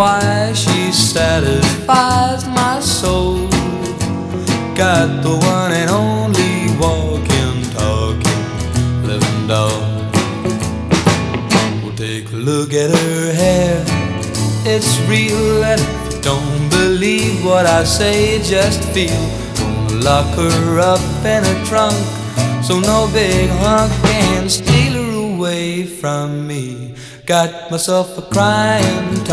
why she satisfies my soul. Got the one and only walking, talking, living doll. Well, take a look at her hair, it's real. And if you don't believe what I say, just feel. Gonna lock her up in a trunk, so no big hunk can steal her away from me. Got myself a crying